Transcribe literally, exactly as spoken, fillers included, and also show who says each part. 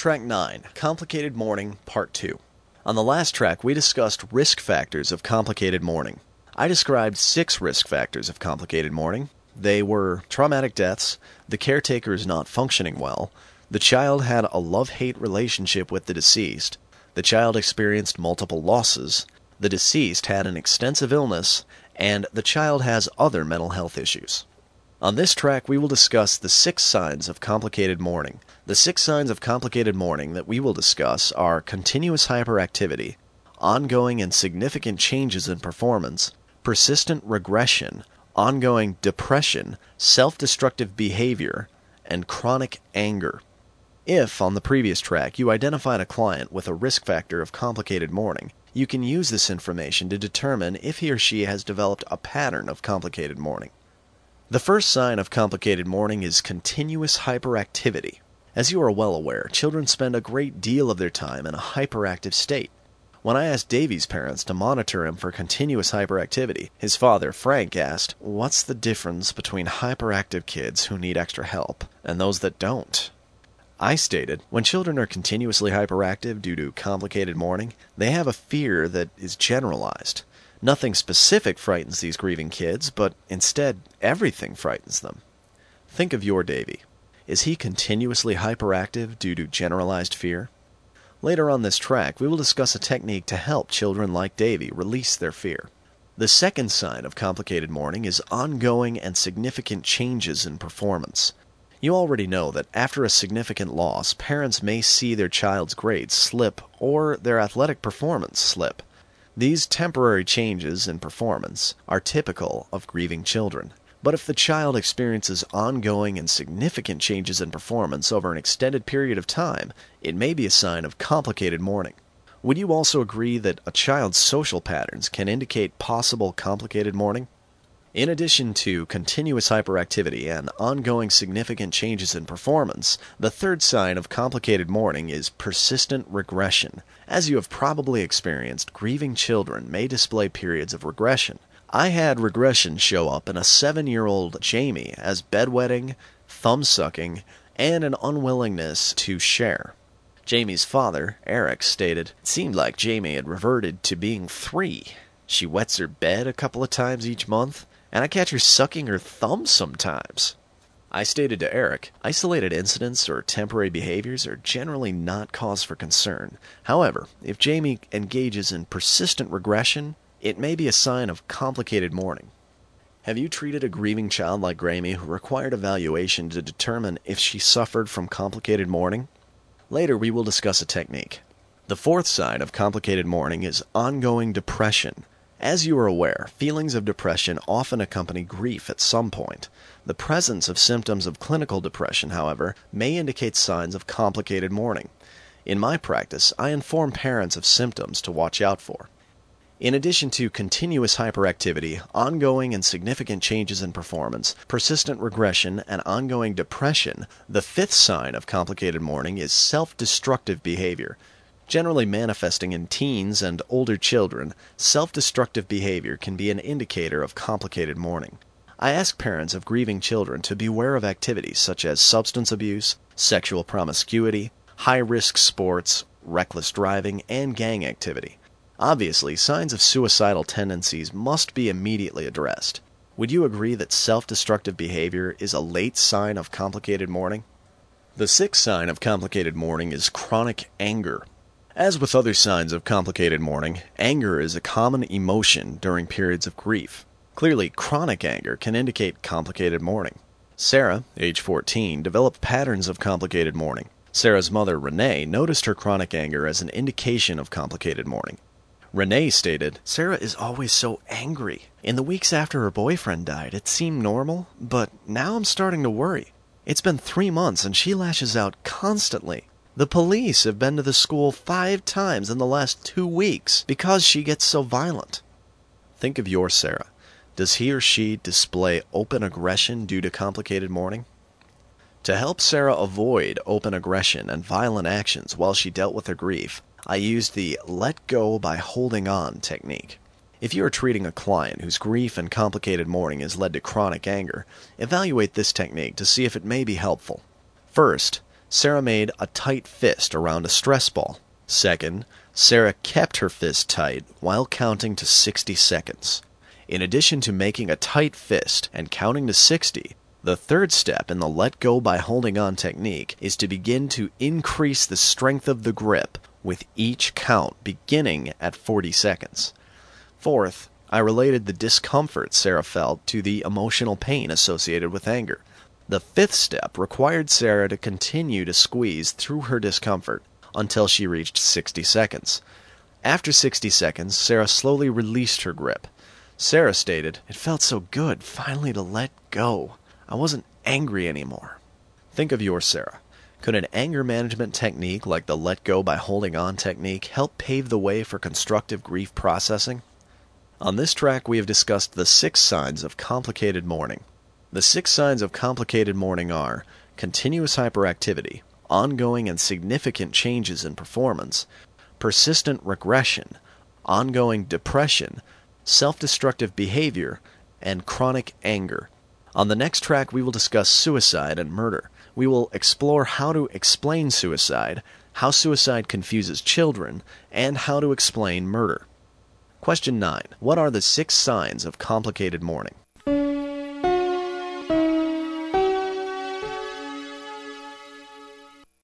Speaker 1: Track nine, Complicated Mourning, Part two. On the last track, we discussed risk factors of complicated mourning. I described six risk factors of complicated mourning. They were traumatic deaths, the caretaker is not functioning well, the child had a love-hate relationship with the deceased, the child experienced multiple losses, the deceased had an extensive illness, and the child has other mental health issues. On this track, we will discuss the six signs of complicated mourning. The six signs of complicated mourning that we will discuss are continuous hyperactivity, ongoing and significant changes in performance, persistent regression, ongoing depression, self-destructive behavior, and chronic anger. If, on the previous track, you identified a client with a risk factor of complicated mourning, you can use this information to determine if he or she has developed a pattern of complicated mourning. The first sign of complicated mourning is continuous hyperactivity. As you are well aware, children spend a great deal of their time in a hyperactive state. When I asked Davy's parents to monitor him for continuous hyperactivity, his father, Frank, asked, "What's the difference between hyperactive kids who need extra help and those that don't?" I stated, when children are continuously hyperactive due to complicated mourning, they have a fear that is generalized. Nothing specific frightens these grieving kids, but instead, everything frightens them. Think of your Davy. Is he continuously hyperactive due to generalized fear? Later on this track, we will discuss a technique to help children like Davy release their fear. The second sign of complicated mourning is ongoing and significant changes in performance. You already know that after a significant loss, parents may see their child's grades slip or their athletic performance slip. These temporary changes in performance are typical of grieving children. But if the child experiences ongoing and significant changes in performance over an extended period of time, it may be a sign of complicated mourning. Would you also agree that a child's social patterns can indicate possible complicated mourning? In addition to continuous hyperactivity and ongoing significant changes in performance, the third sign of complicated mourning is persistent regression. As you have probably experienced, grieving children may display periods of regression. I had regression show up in a seven-year-old Jamie as bedwetting, thumb-sucking, and an unwillingness to share. Jamie's father, Eric, stated, "It seemed like Jamie had reverted to being three. She wets her bed a couple of times each month, and I catch her sucking her thumb sometimes." I stated to Eric, isolated incidents or temporary behaviors are generally not cause for concern. However, if Jamie engages in persistent regression, it may be a sign of complicated mourning. Have you treated a grieving child like Grammy who required evaluation to determine if she suffered from complicated mourning? Later we will discuss a technique. The fourth sign of complicated mourning is ongoing depression. As you are aware, feelings of depression often accompany grief at some point. The presence of symptoms of clinical depression, however, may indicate signs of complicated mourning. In my practice, I inform parents of symptoms to watch out for. In addition to continuous hyperactivity, ongoing and significant changes in performance, persistent regression, and ongoing depression, the fifth sign of complicated mourning is self-destructive behavior. Generally manifesting in teens and older children, self-destructive behavior can be an indicator of complicated mourning. I ask parents of grieving children to beware of activities such as substance abuse, sexual promiscuity, high-risk sports, reckless driving, and gang activity. Obviously, signs of suicidal tendencies must be immediately addressed. Would you agree that self-destructive behavior is a late sign of complicated mourning? The sixth sign of complicated mourning is chronic anger. As with other signs of complicated mourning, anger is a common emotion during periods of grief. Clearly, chronic anger can indicate complicated mourning. Sarah, age fourteen, developed patterns of complicated mourning. Sarah's mother, Renee, noticed her chronic anger as an indication of complicated mourning. Renee stated, "Sarah is always so angry. In the weeks after her boyfriend died, it seemed normal, but now I'm starting to worry. It's been three months and she lashes out constantly. The police have been to the school five times in the last two weeks because she gets so violent." Think of your Sarah. Does he or she display open aggression due to complicated mourning? To help Sarah avoid open aggression and violent actions while she dealt with her grief, I used the let go by holding on technique. If you are treating a client whose grief and complicated mourning has led to chronic anger, evaluate this technique to see if it may be helpful. First, Sarah made a tight fist around a stress ball. Second, Sarah kept her fist tight while counting to sixty seconds. In addition to making a tight fist and counting to sixty, the third step in the let go by holding on technique is to begin to increase the strength of the grip with each count beginning at forty seconds. Fourth, I related the discomfort Sarah felt to the emotional pain associated with anger. The fifth step required Sarah to continue to squeeze through her discomfort until she reached sixty seconds. After sixty seconds, Sarah slowly released her grip. Sarah stated, "It felt so good, finally to let go. I wasn't angry anymore." Think of your Sarah. Could an anger management technique like the let go by holding on technique help pave the way for constructive grief processing? On this track, we have discussed the six signs of complicated mourning. The six signs of complicated mourning are continuous hyperactivity, ongoing and significant changes in performance, persistent regression, ongoing depression, self-destructive behavior, and chronic anger. On the next track, we will discuss suicide and murder. We will explore how to explain suicide, how suicide confuses children, and how to explain murder. Question nine. What are the six signs of complicated mourning?